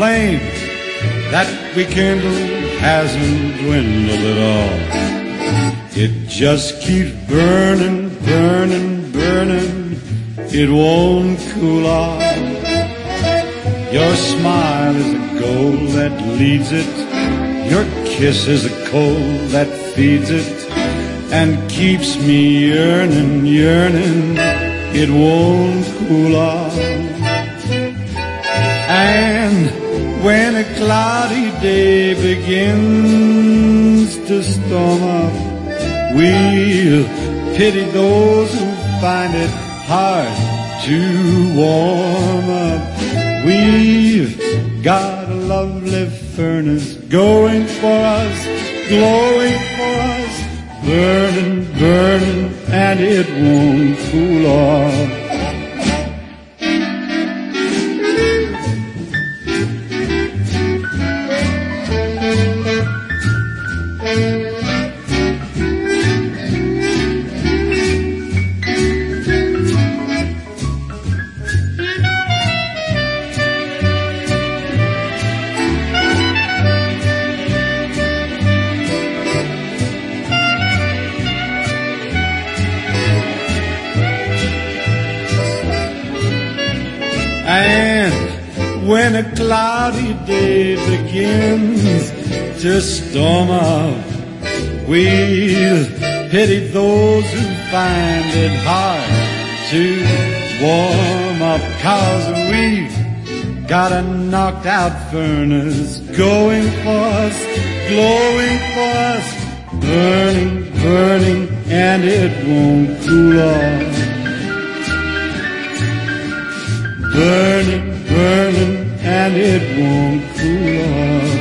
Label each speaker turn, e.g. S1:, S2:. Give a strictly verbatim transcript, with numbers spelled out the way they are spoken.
S1: flame that we kindled hasn't dwindled at all. It just keeps burning, burning, burning. It won't cool off. Your smile is a goal that leads it. Your kiss is a coal that feeds it and keeps me yearning, yearning. It won't cool off. And when a cloudy day begins to storm up, we'll pity those who find it hard to warm up. We've got a lovely furnace going for us, glowing for us, burning, burning, and it won't cool off. And when a cloudy day begins to storm up, we'll pity those who find it hard to warm up. 'Cause we've got a knocked out furnace going for us, glowing for us, burning, burning, and it won't cool off. Burning, burning, and it won't cool off.